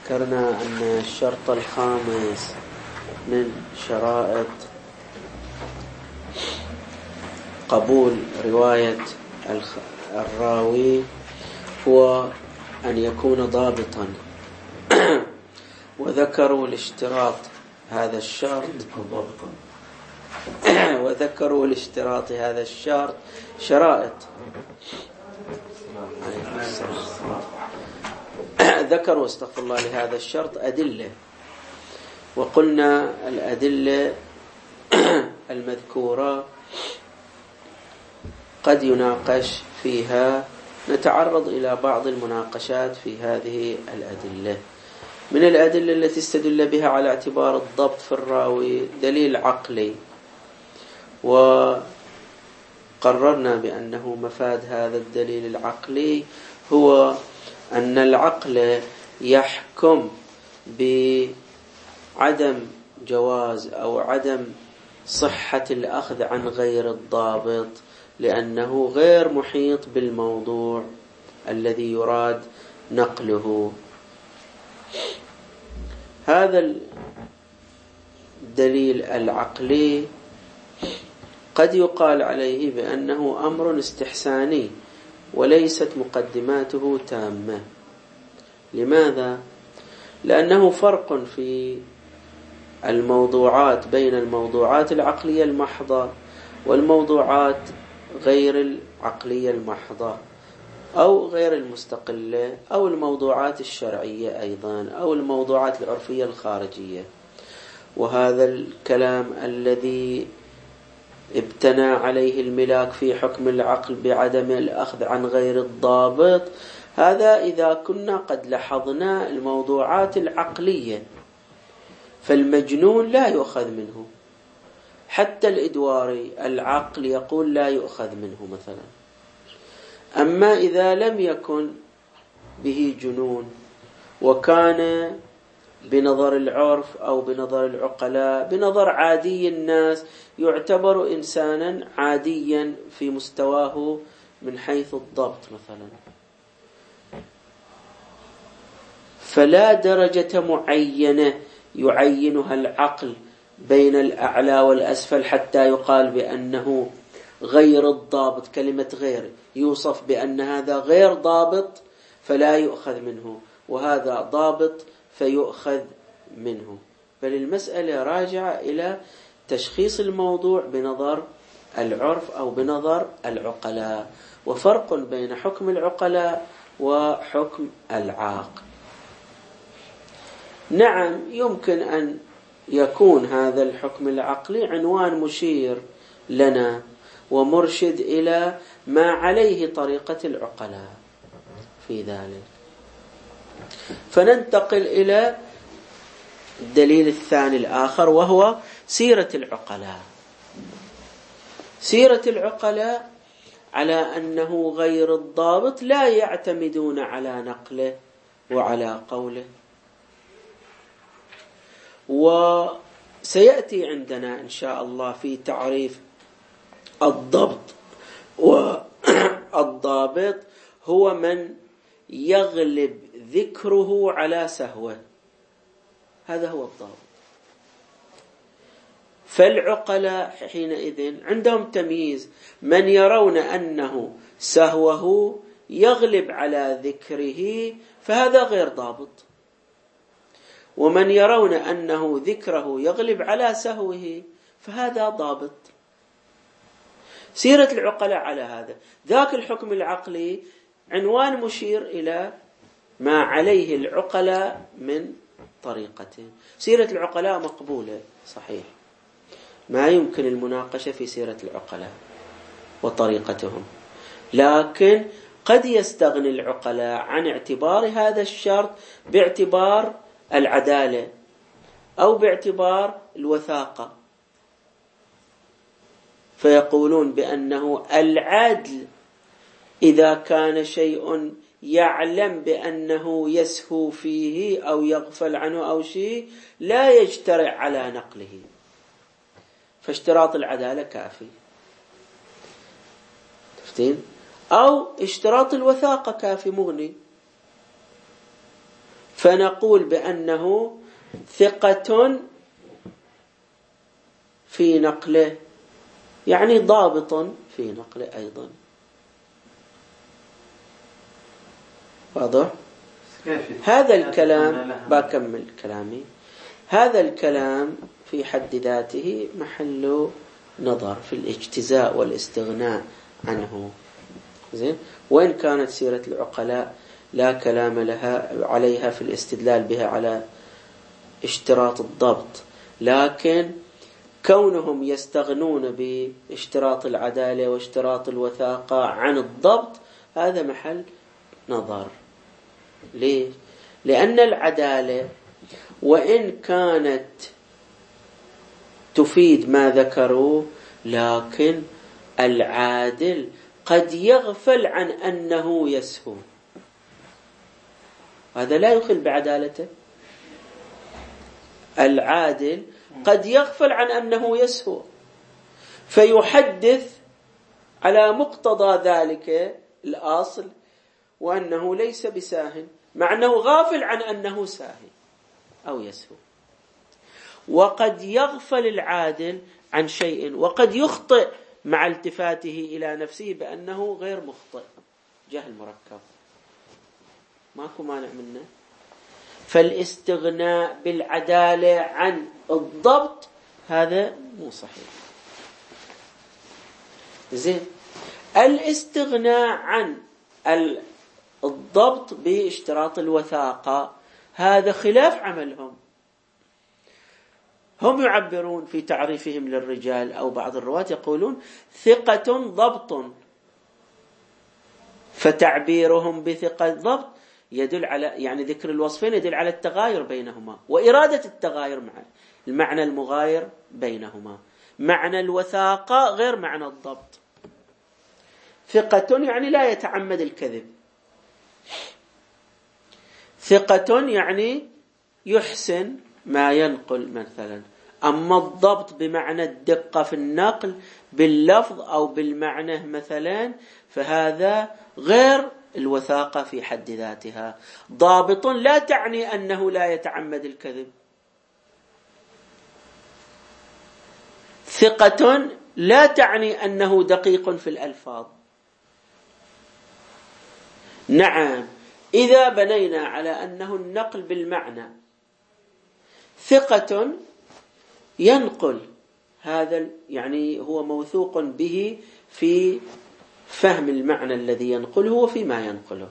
ذكرنا أن الشرط الخامس من شرائط قبول رواية الراوي هو أن يكون ضابطا. وذكروا الاشتراط هذا الشرط شرائط. ذكروا استغفر الله لهذا الشرط أدلة، وقلنا الأدلة المذكورة قد يناقش فيها، نتعرض إلى بعض المناقشات في هذه الأدلة. من الأدلة التي استدل بها على اعتبار الضبط في الراوي دليل عقلي، وقررنا بأنه مفاد هذا الدليل العقلي هو أن العقل يحكم بعدم جواز أو عدم صحة الأخذ عن غير الضابط، لأنه غير محيط بالموضوع الذي يراد نقله. هذا الدليل العقلي قد يقال عليه بأنه أمر استحساني وليست مقدماته تامة. لماذا؟ لأنه فرق في الموضوعات بين الموضوعات العقلية المحضة والموضوعات غير العقلية المحضة أو غير المستقلة، أو الموضوعات الشرعية أيضا، أو الموضوعات العرفية الخارجية. وهذا الكلام الذي ابتنى عليه الملاك في حكم العقل بعدم الأخذ عن غير الضابط، هذا إذا كنا قد لاحظنا الموضوعات العقلية، فالمجنون لا يؤخذ منه، حتى الإدواري العقل يقول لا يؤخذ منه مثلا. أما إذا لم يكن به جنون وكان بنظر العرف أو بنظر العقلاء بنظر عادي الناس يعتبر إنسانا عاديا في مستواه من حيث الضبط مثلا، فلا درجة معينة يعينها العقل بين الأعلى والأسفل حتى يقال بأنه غير الضابط. كلمة غير يوصف بأن هذا غير ضابط فلا يؤخذ منه، وهذا ضابط فيؤخذ منه. بل المسألة راجعة إلى تشخيص الموضوع بنظر العرف أو بنظر العقلاء، وفرق بين حكم العقلاء وحكم العاقل. نعم، يمكن أن يكون هذا الحكم العقلي عنوان مشير لنا ومرشد إلى ما عليه طريقة العقلاء في ذلك. فننتقل إلى الدليل الثاني الآخر، وهو سيرة العقلاء. سيرة العقلاء على أنه غير الضابط لا يعتمدون على نقله وعلى قوله. وسيأتي عندنا إن شاء الله في تعريف الضبط، والضابط هو من يغلب ذكره على سهوه، هذا هو الضابط. فالعقلاء حينئذ عندهم تمييز، من يرون أنه سهوه يغلب على ذكره فهذا غير ضابط، ومن يرون أنه ذكره يغلب على سهوه فهذا ضابط. سيرة العقلاء على هذا. ذاك الحكم العقلي عنوان مشير إلى ما عليه العقلاء من طريقتين. سيرة العقلاء مقبولة صحيح، ما يمكن المناقشة في سيرة العقلاء وطريقتهم، لكن قد يستغني العقلاء عن اعتبار هذا الشرط باعتبار العدالة أو باعتبار الوثاقة، فيقولون بأنه العدل إذا كان شيء يعلم بأنه يسهو فيه أو يغفل عنه أو شيء لا يجترئ على نقله، فاشتراط العدالة كافي. تفتين؟ أو اشتراط الوثاقة كافي مغني. فنقول بأنه ثقة في نقله، يعني ضابط في نقله أيضا. واضح؟ هذا الكلام بكمل كلامي. هذا الكلام في حد ذاته محل نظر في الاجتزاء والاستغناء عنه. زين، وإن كانت سيرة العقلاء لا كلام لها عليها في الاستدلال بها على اشتراط الضبط، لكن كونهم يستغنون باشتراط العدالة واشتراط الوثاقة عن الضبط هذا محل نظر. ليه؟ لأن العدالة وإن كانت تفيد ما ذكروا، لكن العادل قد يغفل عن أنه يسهو، هذا لا يخل بعدالته. العادل قد يغفل عن أنه يسهو فيحدث على مقتضى ذلك الأصل وأنه ليس بساهٍ، مع أنه غافل عن أنه ساهٍ أو يسهو. وقد يغفل العادل عن شيء وقد يخطئ مع التفاته إلى نفسه بأنه غير مخطئ، جهل مركب، ماكو مانع منه. فالاستغناء بالعدالة عن الضبط هذا مو صحيح. زين، الاستغناء عن الضبط باشتراط الوثاقة هذا خلاف عملهم. هم يعبرون في تعريفهم للرجال أو بعض الرواة يقولون ثقة ضبط، فتعبيرهم بثقة ضبط يدل على، يعني ذكر الوصفين يدل على التغاير بينهما وإرادة التغاير مع المعنى المغاير بينهما. معنى الوثاقة غير معنى الضبط. ثقة يعني لا يتعمد الكذب، ثقة يعني يحسن ما ينقل مثلا. أما الضبط بمعنى الدقة في النقل باللفظ أو بالمعنى مثلا، فهذا غير الوثاقة في حد ذاتها. ضابط لا تعني أنه لا يتعمد الكذب، ثقة لا تعني أنه دقيق في الألفاظ. نعم، إذا بنينا على أنه النقل بالمعنى، ثقة ينقل هذا، يعني هو موثوق به في فهم المعنى الذي ينقله وفيما ينقله.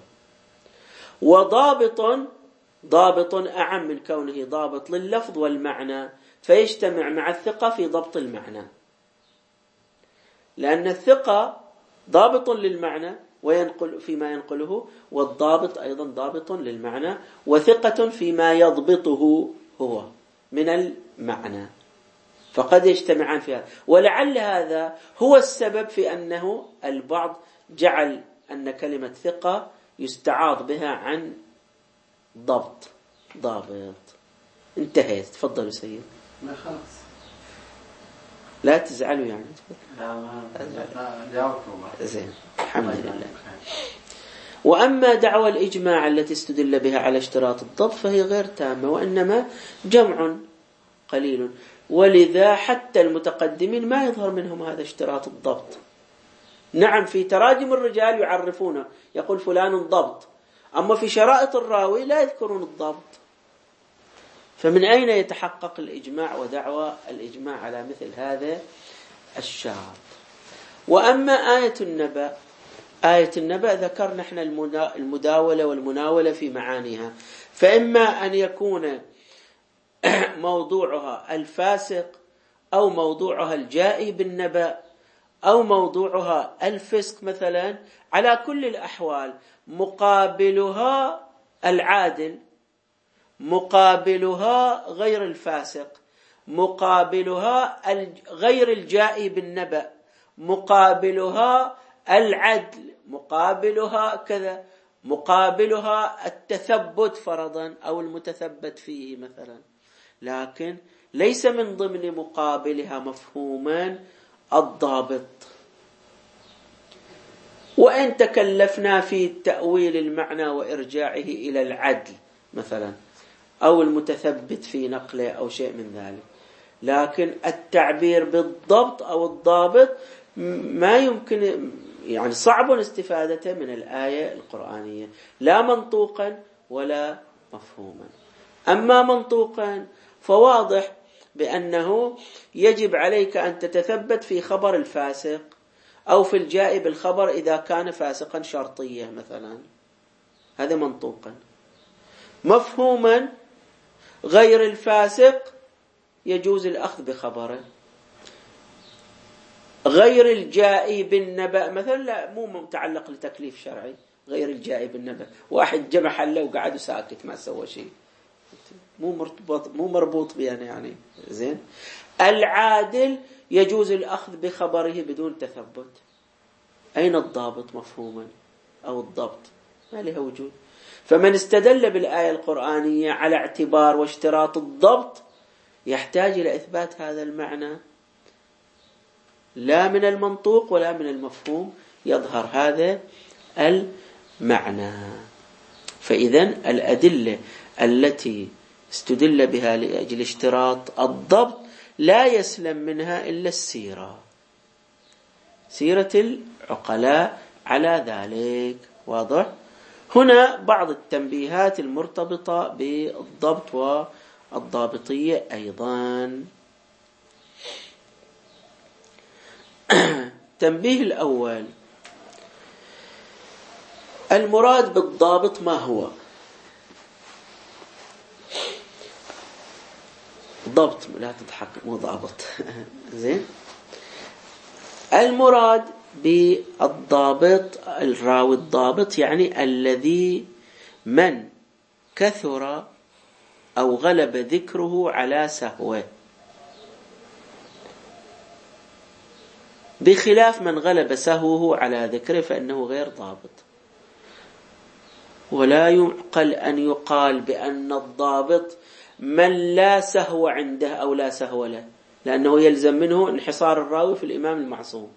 وضابط أعم من كونه ضابط لللفظ والمعنى، فيجتمع مع الثقة في ضبط المعنى، لأن الثقة ضابط للمعنى وينقل فيما ينقله، والضابط أيضا ضابط للمعنى وثقة فيما يضبطه هو من المعنى، فقد يجتمعان في هذا. ولعل هذا هو السبب في أنه البعض جعل أن كلمة ثقة يستعاض بها عن ضابط. انتهيت. تفضلوا سيد. لا خلاص، لا تزعلوا يعني. لا زين، الحمد لله. وأما دعوى الإجماع التي استدل بها على اشتراط الضبط فهي غير تامة، وإنما جمع قليل، ولذا حتى المتقدمين ما يظهر منهم هذا اشتراط الضبط. نعم، في تراجم الرجال يعرفونه، يقول فلان ضبط، أما في شرائط الراوي لا يذكرون الضبط. فمن أين يتحقق الإجماع ودعوى الإجماع على مثل هذا الشرط؟ وأما آية النبأ ذكرنا احنا المداولة والمناولة في معانيها، فإما أن يكون موضوعها الفاسق أو موضوعها الجائي بالنبأ أو موضوعها الفسق مثلا. على كل الأحوال مقابلها العادل، مقابلها غير الفاسق، مقابلها غير الجائي بالنبأ، مقابلها العدل، مقابلها كذا، مقابلها التثبت فرضا أو المتثبت فيه مثلا. لكن ليس من ضمن مقابلها مفهوما الضابط. وإن تكلفنا في تأويل المعنى وإرجاعه إلى العدل مثلا أو المتثبت في نقله أو شيء من ذلك. لكن التعبير بالضبط أو الضابط ما يمكن، يعني صعب استفادته من الآية القرآنية، لا منطوقا ولا مفهوما. أما منطوقا فواضح بأنه يجب عليك أن تتثبت في خبر الفاسق أو في الجاء بالخبر إذا كان فاسقا شرطية مثلا، هذا منطوقا. مفهوما غير الفاسق يجوز الأخذ بخبره، غير الجائي بالنبأ مثلا لا، مو متعلق لتكليف شرعي. غير الجائي بالنبأ واحد جمع حله وقعد ساكت ما سوى شيء، مو مربوط بينا يعني زين. العادل يجوز الأخذ بخبره بدون تثبت. أين الضابط مفهوما أو الضبط؟ ما لها وجود. فمن استدل بالآية القرآنية على اعتبار واشتراط الضبط يحتاج إلى إثبات هذا المعنى، لا من المنطوق ولا من المفهوم يظهر هذا المعنى. فإذن الأدلة التي استدل بها لأجل اشتراط الضبط لا يسلم منها إلا السيرة، سيرة العقلاء على ذلك. واضح؟ هنا بعض التنبيهات المرتبطة بالضبط والضابطية أيضا. تنبيه الأول: المراد بالضابط ما هو؟ ضبط، لا تضحك، مو ضابط. زين. المراد بالضابط الراوي الضابط يعني الذي من كثر أو غلب ذكره على سهوه، بخلاف من غلب سهوه على ذكره فإنه غير ضابط. ولا يعقل أن يقال بأن الضابط من لا سهو عنده أو لا سهو له، لأنه يلزم منه انحصار الراوي في الإمام المعصوم.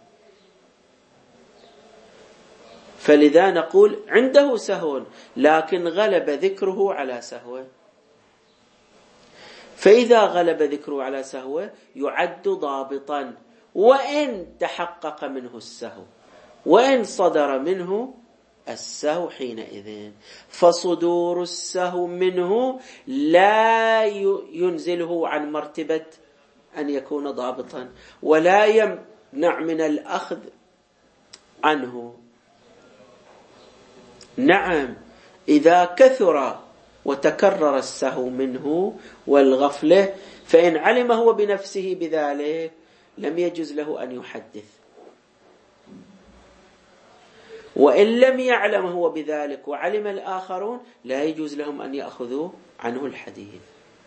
فلذا نقول عنده سهو لكن غلب ذكره على سهوه. فإذا غلب ذكره على سهوه يعد ضابطا وإن تحقق منه السهو، وإن صدر منه السهو حينئذ. فصدور السهو منه لا ينزله عن مرتبة أن يكون ضابطا ولا يمنع من الأخذ عنه. نعم، إذا كثر وتكرر السهو منه والغفلة فإن علم هو بنفسه بذلك لم يجوز له أن يحدث، وإن لم يعلم هو بذلك وعلم الآخرون لا يجوز لهم أن يأخذوا عنه الحديث.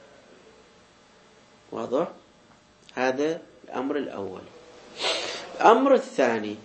واضح؟ هذا الأمر الأول. الأمر الثاني: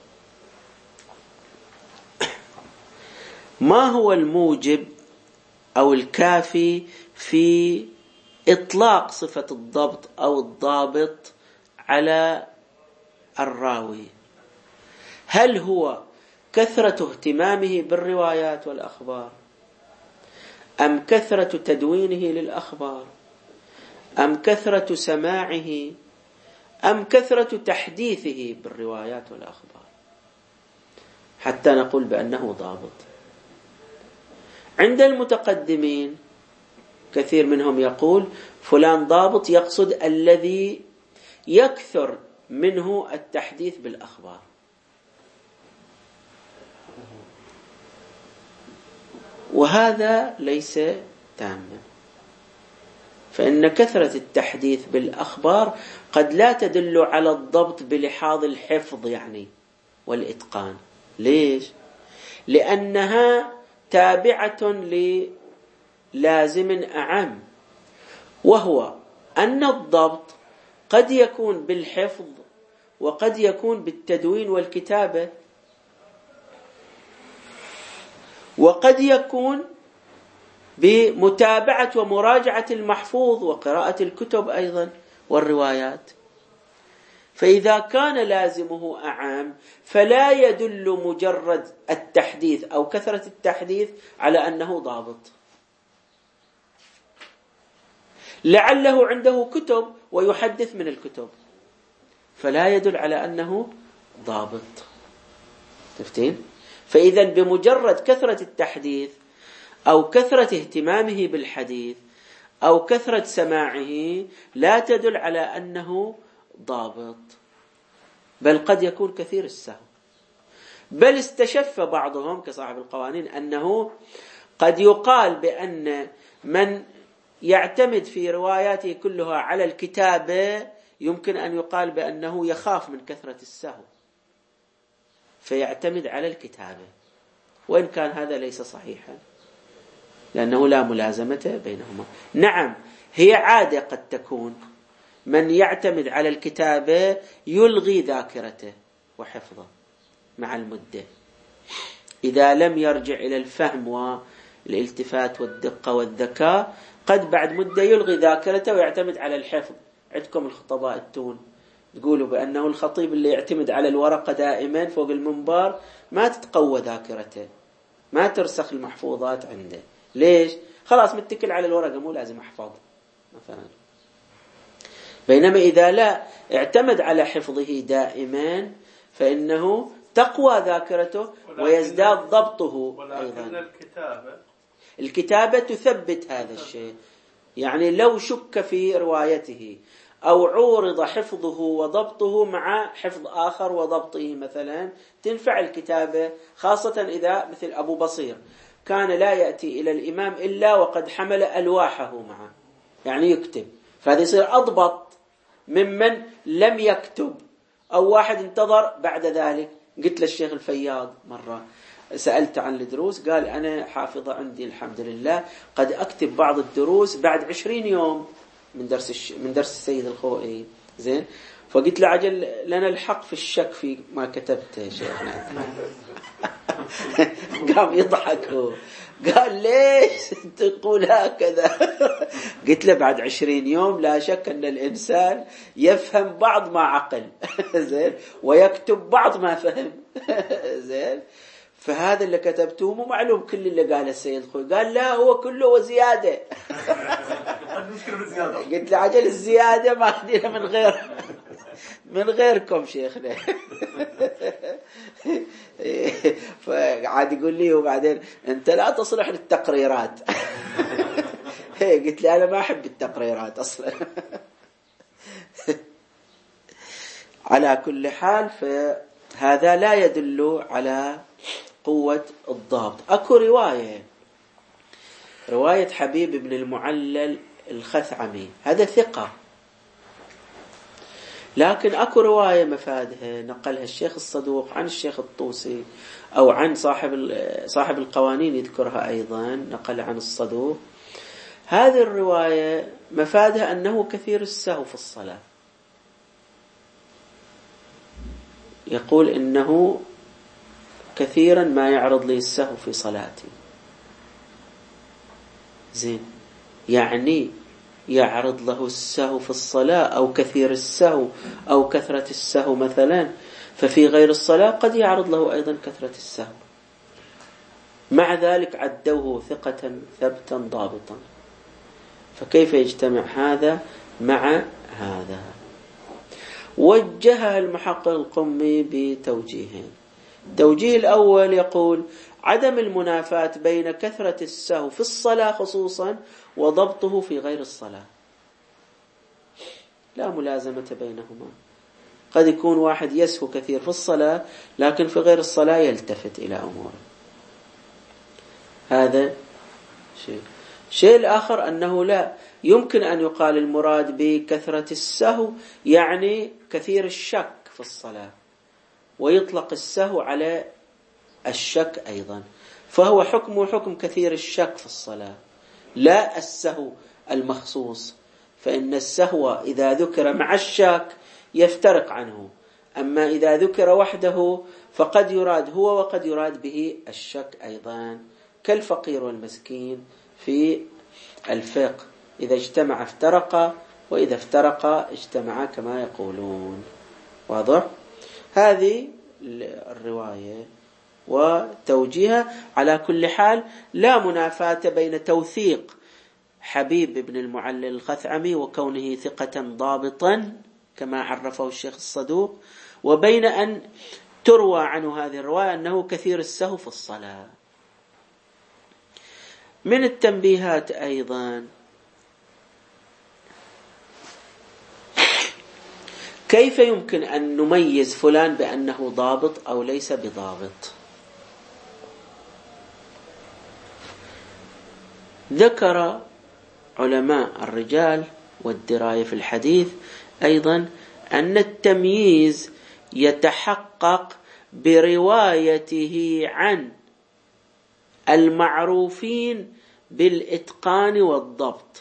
ما هو الموجب أو الكافي في إطلاق صفة الضبط أو الضابط على الراوي؟ هل هو كثرة اهتمامه بالروايات والأخبار، أم كثرة تدوينه للأخبار، أم كثرة سماعه، أم كثرة تحديثه بالروايات والأخبار حتى نقول بأنه ضابط؟ عند المتقدمين كثير منهم يقول فلان ضابط، يقصد الذي يكثر منه التحديث بالأخبار. وهذا ليس تاما، فإن كثرة التحديث بالأخبار قد لا تدل على الضبط بلحاظ الحفظ يعني والإتقان. ليش؟ لأنها تابعة للازم أعم، وهو أن الضبط قد يكون بالحفظ وقد يكون بالتدوين والكتابة، وقد يكون بمتابعة ومراجعة المحفوظ وقراءة الكتب أيضا والروايات. فإذا كان لازمه أعام فلا يدل مجرد التحديث أو كثرة التحديث على أنه ضابط. لعله عنده كتب ويحدث من الكتب، فلا يدل على أنه ضابط. تفتين؟ فإذا بمجرد كثرة التحديث أو كثرة اهتمامه بالحديث أو كثرة سماعه لا تدل على أنه ضابط، بل قد يكون كثير السهو. بل استشف بعضهم كصاحب القوانين أنه قد يقال بأن من يعتمد في رواياته كلها على الكتابة يمكن أن يقال بأنه يخاف من كثرة السهو فيعتمد على الكتابة، وإن كان هذا ليس صحيحا لأنه لا ملازمة بينهما. نعم، هي عادة قد تكون من يعتمد على الكتابة يلغي ذاكرته وحفظه مع المدة، إذا لم يرجع إلى الفهم والالتفات والدقة والذكاء قد بعد مدة يلغي ذاكرته ويعتمد على الحفظ. عندكم الخطباء التون تقولوا بأنه الخطيب اللي يعتمد على الورقة دائما فوق المنبر ما تتقوى ذاكرته، ما ترسخ المحفوظات عنده. ليش؟ خلاص متكل على الورقة، مو لازم أحفظ مثلا. بينما إذا لا اعتمد على حفظه دائما فإنه تقوى ذاكرته ويزداد ضبطه أيضا. الكتابة تثبت هذا الشيء، يعني لو شك في روايته أو عورض حفظه وضبطه مع حفظ آخر وضبطه مثلا تنفع الكتابة، خاصة إذا مثل أبو بصير كان لا يأتي إلى الإمام إلا وقد حمل ألواحه معه، يعني يكتب، فهذا يصير أضبط ممن لم يكتب أو واحد انتظر بعد ذلك. قلت للشيخ الفياض مرة سألت عن الدروس، قال أنا حافظة عندي الحمد لله، قد أكتب بعض الدروس بعد 20 يوم من درس السيد الخوئي. زين، فقلت له عجل لنا الحق في الشك في ما كتبته يا شيخنا. قام يضحك هو، قال ليش تقول هكذا؟ قلت له بعد 20 يوم لا شك أن الإنسان يفهم بعض ما عقل زين، ويكتب بعض ما فهم زين، فهذا اللي كتبته مو معلوم كل اللي قاله السيد خوي. قال لا، هو كله وزيادة. قلت له عجل الزيادة ما أخذيها من غيركم شيخنا. فعاد يقول لي وبعدين أنت لا تصلح للتقريرات. قلت له أنا ما أحب التقريرات أصلا. على كل حال فهذا لا يدل على قوة الضابط. أكو رواية حبيب بن المعلل الخثعمي، هذا ثقة، لكن أكو رواية مفادها نقلها الشيخ الصدوق عن الشيخ الطوسي أو عن صاحب القوانين يذكرها أيضا نقل عن الصدوق. هذه الرواية مفادها أنه كثير السهو في الصلاة، يقول إنه كثيرا ما يعرض لي السهو في صلاتي. زين، يعني يعرض له السهو في الصلاة أو كثير السهو أو كثرة السهو مثلا، ففي غير الصلاة قد يعرض له أيضا كثرة السهو، مع ذلك عدوه ثقة ثبتا ضابطا. فكيف يجتمع هذا مع هذا؟ وجهها المحقق القمي بتوجيهين. التوجيه الأول يقول عدم المنافاة بين كثرة السهو في الصلاة خصوصا وضبطه في غير الصلاة، لا ملازمة بينهما. قد يكون واحد يسهو كثير في الصلاة لكن في غير الصلاة يلتفت إلى أموره. هذا شيء الآخر أنه لا يمكن أن يقال المراد بكثرة السهو يعني كثير الشك في الصلاة، ويطلق السهو على الشك أيضا، فهو حكم كثير الشك في الصلاة لا السهو المخصوص. فإن السهو إذا ذكر مع الشك يفترق عنه، أما إذا ذكر وحده فقد يراد هو وقد يراد به الشك أيضا، كالفقير والمسكين في الفقه، إذا اجتمع افترق وإذا افترق اجتمع كما يقولون. واضح؟ هذه الرواية وتوجيهها. على كل حال لا منافاة بين توثيق حبيب بن المعلى الخثعمي وكونه ثقة ضابطا كما عرفه الشيخ الصدوق، وبين أن تروى عنه هذه الرواية أنه كثير السهو في الصلاة. من التنبيهات أيضا كيف يمكن أن نميز فلان بأنه ضابط أو ليس بضابط؟ ذكر علماء الرجال والدراية في الحديث أيضا أن التمييز يتحقق بروايته عن المعروفين بالإتقان والضبط.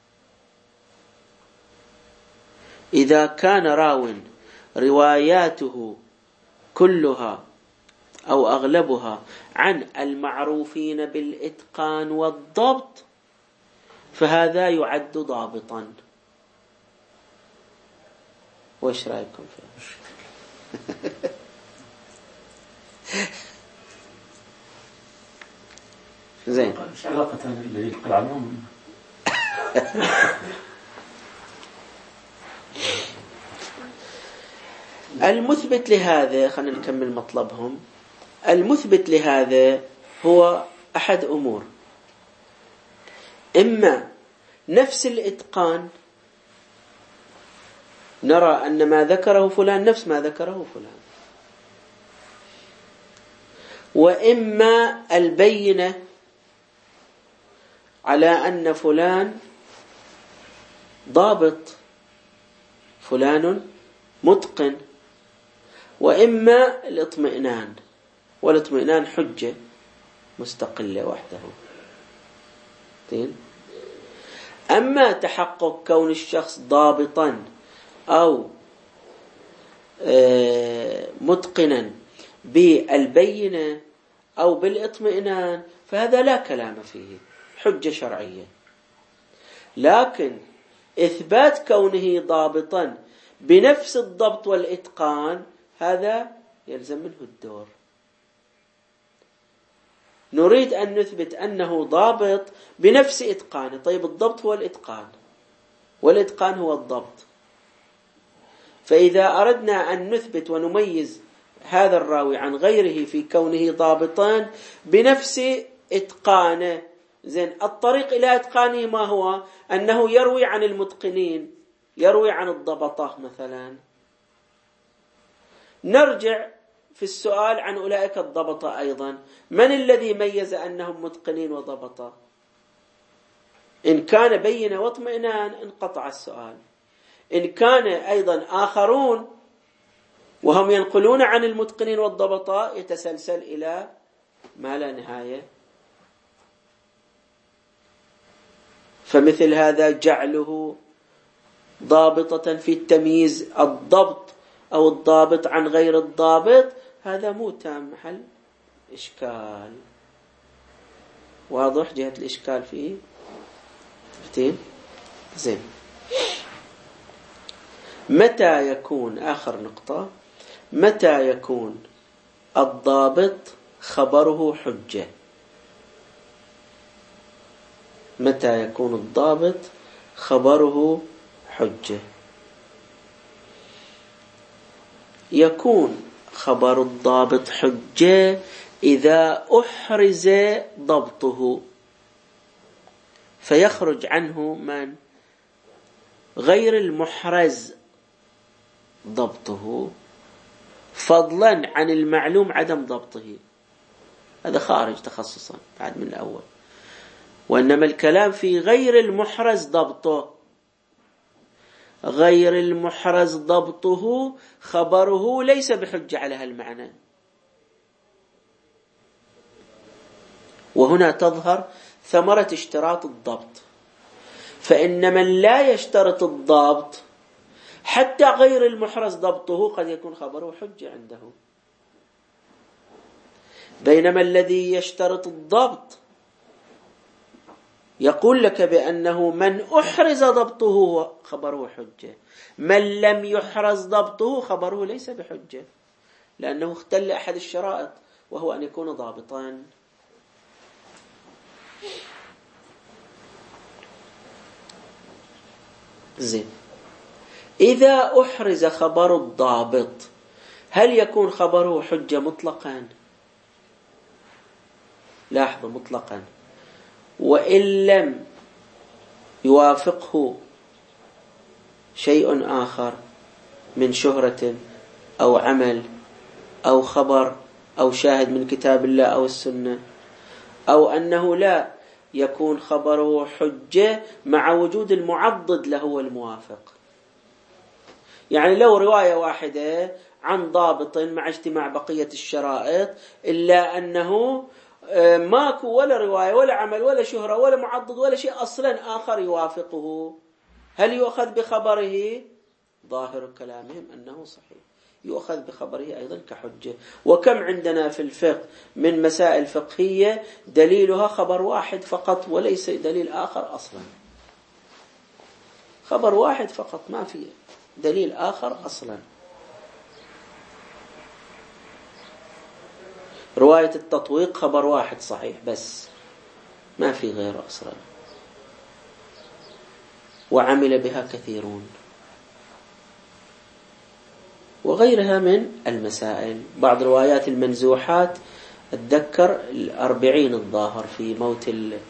إذا كان راو رواياته كلها أو أغلبها عن المعروفين بالإتقان والضبط فهذا يعد ضابطا. وإيش رأيكم فيه؟ زين. ايش علاقة اللي ينقل عنهم؟ المثبت لهذا، خلينا نكمل مطلبهم. المثبت لهذا هو أحد أمور: إما نفس الإتقان، نرى أن ما ذكره فلان نفس ما ذكره فلان، وإما البينة على أن فلان ضابط، فلان متقن، وإما الاطمئنان، والاطمئنان حجة مستقلة وحده. أما تحقق كون الشخص ضابطا أو متقنا بالبينة أو بالإطمئنان فهذا لا كلام فيه، حجة شرعية. لكن إثبات كونه ضابطا بنفس الضبط والإتقان هذا يلزم منه الدور. نريد أن نثبت أنه ضابط بنفس إتقانه. طيب الضبط هو الإتقان والإتقان هو الضبط. فإذا أردنا أن نثبت ونميز هذا الراوي عن غيره في كونه ضابطان بنفس إتقانه، زين، الطريق إلى إتقانه ما هو؟ أنه يروي عن المتقنين، يروي عن الضبطة مثلا. نرجع في السؤال عن أولئك الضبطة أيضا، من الذي ميز أنهم متقنين وضبطة؟ إن كان بين واطمئنان انقطع السؤال. إن كان أيضا آخرون وهم ينقلون عن المتقنين والضبطاء يتسلسل إلى ما لا نهاية. فمثل هذا جعله ضابطة في التمييز الضبط أو الضابط عن غير الضابط هذا مو تام، محل إشكال واضح جهة الإشكال فيه. فتين زين. متى يكون، آخر نقطة، متى يكون الضابط خبره حجة؟ متى يكون الضابط خبره حجة؟ يكون خبر الضابط حجة إذا أحرز ضبطه، فيخرج عنه من غير المحرز ضبطه، فضلا عن المعلوم عدم ضبطه. هذا خارج تخصصا بعد من الأول. وإنما الكلام في غير المحرز ضبطه. غير المحرز ضبطه خبره ليس بحجة على هالمعنى. وهنا تظهر ثمرة اشتراط الضبط. فإن من لا يشترط الضبط حتى غير المحرز ضبطه قد يكون خبره حجة عنده، بينما الذي يشترط الضبط يقول لك بأنه من أحرز ضبطه خبره حجة، من لم يحرز ضبطه خبره ليس بحجة، لأنه اختل أحد الشرائط وهو أن يكون ضابطا. زين، إذا أحرز خبر الضابط هل يكون خبره حجة مطلقا؟ لاحظوا مطلقا، وإن لم يوافقه شيء آخر من شهرة أو عمل أو خبر أو شاهد من كتاب الله أو السنة، أو أنه لا يكون خبره حجة مع وجود المعضد له والموافق. يعني لو رواية واحدة عن ضابط مع اجتماع بقية الشرائط إلا أنه ماكو ولا رواية ولا عمل ولا شهرة ولا معضد ولا شيء أصلا آخر يوافقه، هل يؤخذ بخبره؟ ظاهر كلامهم أنه صحيح، يؤخذ بخبره أيضا كحجة. وكم عندنا في الفقه من مسائل فقهية دليلها خبر واحد فقط وليس دليل آخر أصلا، خبر واحد فقط ما في دليل آخر أصلا. رواية التطويق خبر واحد صحيح بس ما في غيره أصلا، وعمل بها كثيرون، وغيرها من المسائل. بعض روايات المنزوحات أتذكر 40 الظاهر في موت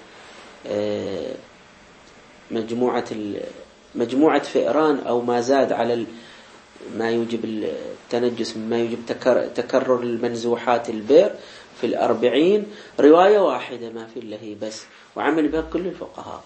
مجموعة فئران أو ما زاد على ما يوجب التنجس مما يوجب تكرر المنزوحات البئر في 40 رواية واحدة ما في إلا هي بس، وعمل بها كل الفقهاء.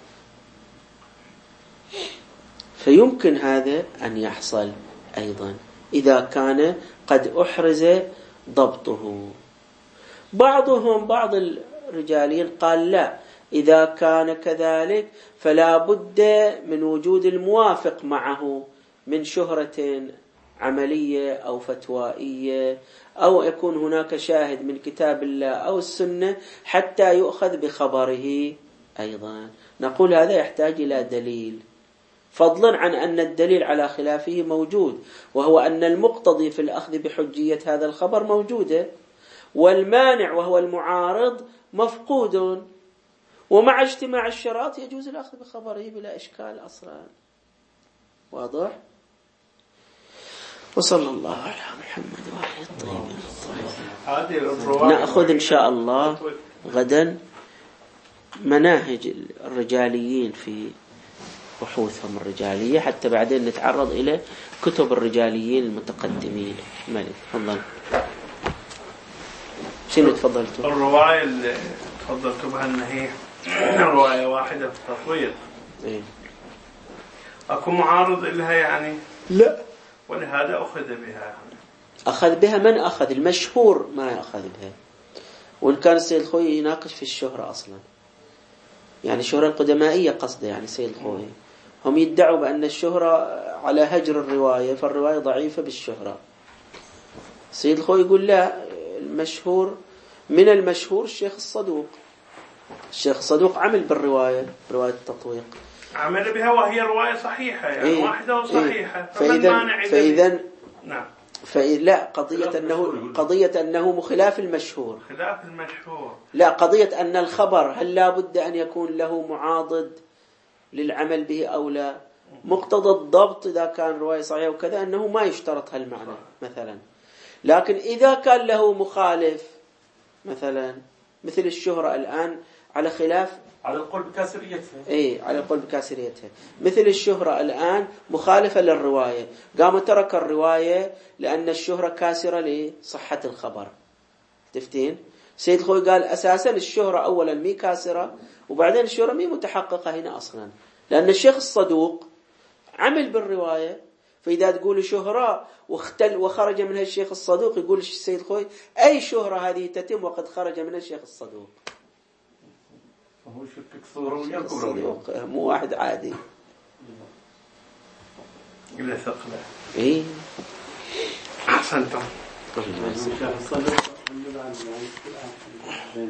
فيمكن هذا أن يحصل أيضا إذا كان قد أحرز ضبطه. بعض الرجالين قال لا، إذا كان كذلك فلا بد من وجود الموافق معه من شهرة عملية أو فتوائية، أو يكون هناك شاهد من كتاب الله أو السنة حتى يؤخذ بخبره أيضا. نقول هذا يحتاج إلى دليل، فضلا عن أن الدليل على خلافه موجود، وهو أن المقتضي في الأخذ بحجية هذا الخبر موجودة، والمانع وهو المعارض مفقود، ومع اجتماع الشرائط يجوز الأخذ بخبره بلا إشكال أصلا. واضح؟ وصلى الله على محمد وآله الطيبين. نأخذ إن شاء الله غدا مناهج الرجاليين في بحوثهم الرجالية، حتى بعدين نتعرض إلى كتب الرجاليين المتقدمين. مالك تفضل. شنو تفضلتوا؟ الرواية اللي تفضلتوا بها أن هي رواية واحدة في التطوير، إيه؟ أكو معارض لها يعني؟ لا، ولهذا أخذ بها. أخذ بها من أخذ؟ المشهور ما يأخذ بها. وإن كان السيد الخوي يناقش في الشهرة أصلا، يعني الشهرة القدمائية قصده، يعني السيد الخوي هم يدعوا بأن الشهرة على هجر الرواية، فالرواية ضعيفة بالشهرة. السيد الخوي يقول لا، المشهور من المشهور الشيخ الصدوق. الشيخ الصدوق عمل بالرواية، رواية التطويق عمل بها وهي رواية صحيحة، يعني إيه؟ واحدة وصحيحة. إيه؟ فإذا نعم، لا، قضية أنه خلاف المشهور. خلاف المشهور. لا، قضية أن الخبر هل لا بد أن يكون له معاضد للعمل به أو لا. مقتضى الضبط إذا كان رواية صحيحة وكذا أنه ما يشترط هالمعنى مثلا. لكن إذا كان له مخالف مثلا مثل الشهرة الآن على خلاف على القول بكاسريتها. إيه، على القول بكاسريتها. مثل الشهرة الآن مخالفة للرواية، قام ترك الرواية لأن الشهرة كاسرة لصحة الخبر. تفتين؟ سيد الخوي قال أساسا الشهرة أولا مي كاسرة، وبعدين الشهرة مي متحققة هنا أصلا، لأن الشيخ الصدوق عمل بالرواية. فإذا تقول شهرة وخرج منها الشيخ الصدوق، يقول السيد الخوي أي شهرة هذه تتم وقد خرج منها الشيخ الصدوق؟ هو شركة صدوق مو واحد عادي. إلا ثقله. إيه، أحسنتم.